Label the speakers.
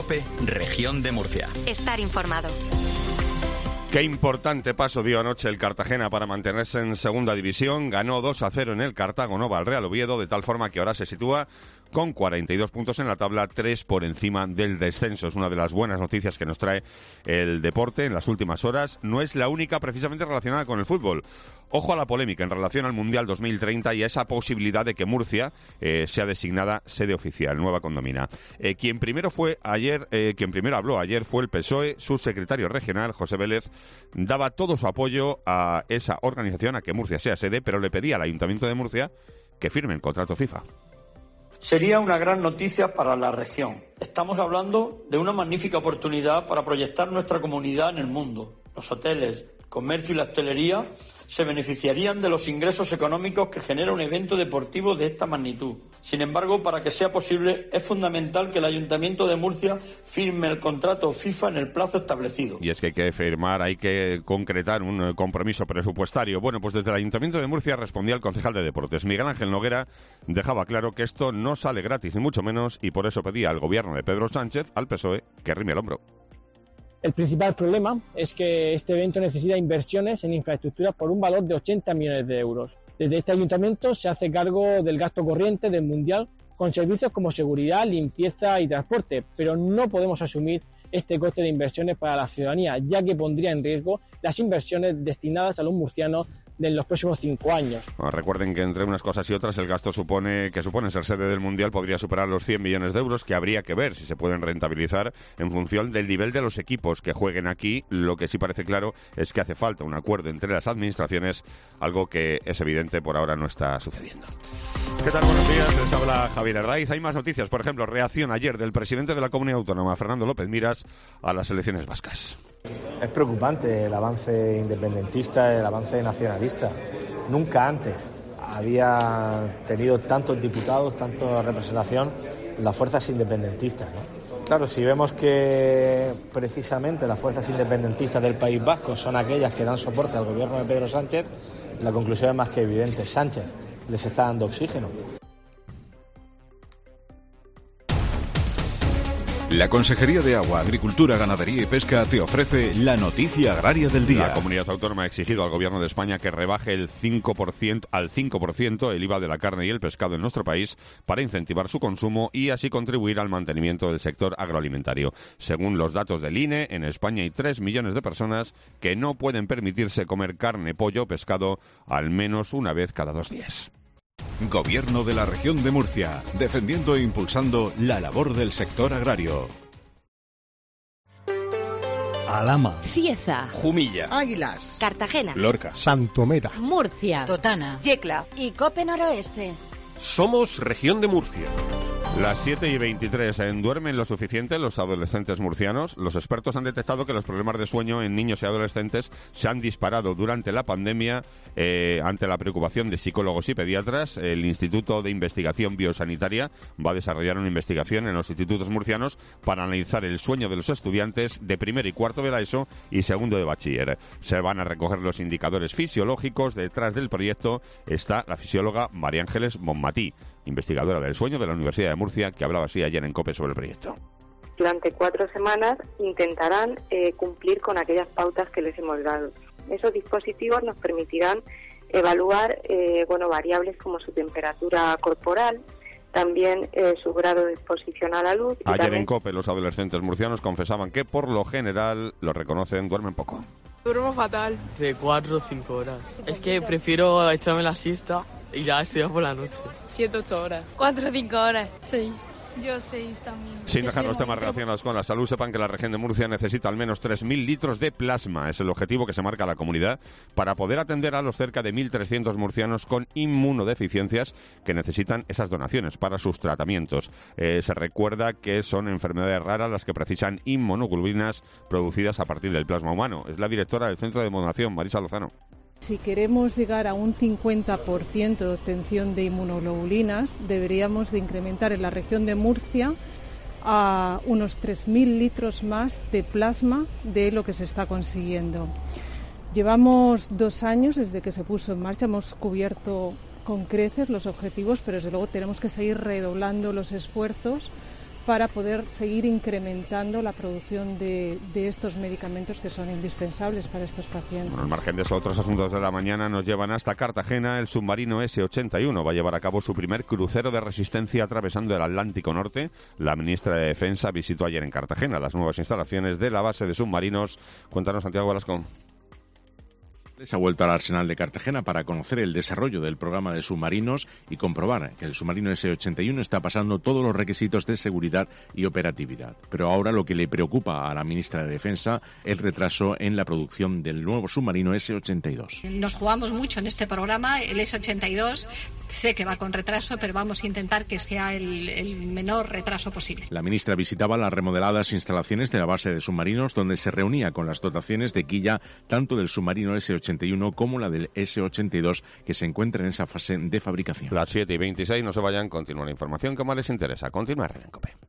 Speaker 1: COPE, Región de Murcia.
Speaker 2: Estar informado.
Speaker 3: Qué importante paso dio anoche el Cartagena para mantenerse en segunda división. Ganó 2-0 en el Cartagonova al Real Oviedo, de tal forma que ahora se sitúa con 42 puntos en la tabla, 3 por encima del descenso. Es una de las buenas noticias que nos trae el deporte en las últimas horas. No es la única precisamente relacionada con el fútbol. Ojo a la polémica en relación al Mundial 2030 y a esa posibilidad de que Murcia sea designada sede oficial, nueva condomina. Quien primero habló ayer fue el PSOE. Su secretario regional, José Vélez, daba todo su apoyo a esa organización, a que Murcia sea sede, pero le pedía al Ayuntamiento de Murcia que firme el contrato FIFA.
Speaker 4: Sería una gran noticia para la región. Estamos hablando de una magnífica oportunidad para proyectar nuestra comunidad en el mundo. Los hoteles, el comercio y la hostelería se beneficiarían de los ingresos económicos que genera un evento deportivo de esta magnitud. Sin embargo, para que sea posible, es fundamental que el Ayuntamiento de Murcia firme el contrato FIFA en el plazo establecido.
Speaker 3: Y es que hay que firmar, hay que concretar un compromiso presupuestario. Bueno, pues desde el Ayuntamiento de Murcia respondía el concejal de Deportes, Miguel Ángel Noguera, dejaba claro que esto no sale gratis, ni mucho menos, y por eso pedía al gobierno de Pedro Sánchez, al PSOE, que arrime el hombro.
Speaker 5: El principal problema es que este evento necesita inversiones en infraestructuras por un valor de 80 millones de euros. Desde este ayuntamiento se hace cargo del gasto corriente del Mundial con servicios como seguridad, limpieza y transporte, pero no podemos asumir este coste de inversiones para la ciudadanía, ya que pondría en riesgo las inversiones destinadas a los murcianos en los próximos 5 años.
Speaker 3: Bueno, recuerden que entre unas cosas y otras el gasto que supone ser sede del Mundial podría superar los 100 millones de euros, que habría que ver si se pueden rentabilizar en función del nivel de los equipos que jueguen aquí. Lo que sí parece claro es que hace falta un acuerdo entre las administraciones, algo que es evidente por ahora no está sucediendo. ¿Qué tal? Buenos días, les habla Javier Herraiz. Hay más noticias, por ejemplo, reacción ayer del presidente de la Comunidad Autónoma, Fernando López Miras, a las elecciones vascas.
Speaker 6: Es preocupante el avance independentista, el avance nacionalista. Nunca antes había tenido tantos diputados, tanta representación las fuerzas independentistas, ¿no? Claro, si vemos que precisamente las fuerzas independentistas del País Vasco son aquellas que dan soporte al gobierno de Pedro Sánchez, la conclusión es más que evidente. Sánchez les está dando oxígeno.
Speaker 7: La Consejería de Agua, Agricultura, Ganadería y Pesca te ofrece la noticia agraria del día.
Speaker 3: La Comunidad Autónoma ha exigido al Gobierno de España que rebaje al 5% el IVA de la carne y el pescado en nuestro país para incentivar su consumo y así contribuir al mantenimiento del sector agroalimentario. Según los datos del INE, en España hay 3 millones de personas que no pueden permitirse comer carne, pollo o pescado al menos una vez cada 2 días.
Speaker 7: Gobierno de la Región de Murcia, defendiendo e impulsando la labor del sector agrario.
Speaker 8: Alhama,
Speaker 9: Cieza,
Speaker 1: Jumilla,
Speaker 9: Águilas, Cartagena,
Speaker 7: Lorca,
Speaker 8: Santomera,
Speaker 9: Murcia, Totana, Yecla y Cope Noroeste.
Speaker 10: Somos Región de Murcia.
Speaker 3: Las 7:23. ¿Duermen lo suficiente los adolescentes murcianos? Los expertos han detectado que los problemas de sueño en niños y adolescentes se han disparado durante la pandemia. Ante la preocupación de psicólogos y pediatras, el Instituto de Investigación Biosanitaria va a desarrollar una investigación en los institutos murcianos para analizar el sueño de los estudiantes de primero y cuarto de la ESO y segundo de bachiller. Se van a recoger los indicadores fisiológicos. Detrás del proyecto está la fisióloga María Ángeles Bonmatí, investigadora del sueño de la Universidad de Murcia, que hablaba así ayer en COPE sobre el proyecto.
Speaker 11: Durante 4 semanas intentarán cumplir con aquellas pautas que les hemos dado. Esos dispositivos nos permitirán evaluar variables como su temperatura corporal, también su grado de exposición a la luz.
Speaker 3: Ayer en COPE los adolescentes murcianos confesaban que por lo general, lo reconocen, duermen poco.
Speaker 12: Duermo fatal. De 4 o 5 horas. Es que prefiero echarme la siesta y ya estudiar por la noche. 7 o 8 horas.
Speaker 13: 4 o 5 horas. 6. Yo 6 también.
Speaker 3: Sin dejar los temas relacionados con la salud, sepan que la región de Murcia necesita al menos 3.000 litros de plasma. Es el objetivo que se marca la comunidad para poder atender a los cerca de 1.300 murcianos con inmunodeficiencias que necesitan esas donaciones para sus tratamientos. Se recuerda que son enfermedades raras las que precisan inmunoglobulinas producidas a partir del plasma humano. Es la directora del Centro de Donación, Marisa Lozano.
Speaker 14: Si queremos llegar a un 50% de obtención de inmunoglobulinas, deberíamos de incrementar en la región de Murcia a unos 3.000 litros más de plasma de lo que se está consiguiendo. Llevamos 2 años desde que se puso en marcha, hemos cubierto con creces los objetivos, pero desde luego tenemos que seguir redoblando los esfuerzos para poder seguir incrementando la producción de estos medicamentos que son indispensables para estos pacientes.
Speaker 3: Bueno, al margen de esos otros asuntos de la mañana, nos llevan hasta Cartagena. El submarino S-81 va a llevar a cabo su primer crucero de resistencia atravesando el Atlántico Norte. La ministra de Defensa visitó ayer en Cartagena las nuevas instalaciones de la base de submarinos. Cuéntanos, Santiago Velasco.
Speaker 2: Se ha vuelto al Arsenal de Cartagena para conocer el desarrollo del programa de submarinos y comprobar que el submarino S-81 está pasando todos los requisitos de seguridad y operatividad. Pero ahora lo que le preocupa a la ministra de Defensa es el retraso en la producción del nuevo submarino S-82.
Speaker 8: Nos jugamos mucho en este programa. El S-82 sé que va con retraso, pero vamos a intentar que sea el menor retraso posible.
Speaker 2: La ministra visitaba las remodeladas instalaciones de la base de submarinos, donde se reunía con las dotaciones de quilla tanto del submarino S-81 como la del S-82, que se encuentra en esa fase de fabricación.
Speaker 3: Las 7:26, no se vayan, continúa la información que más les interesa. Continuar en COPE.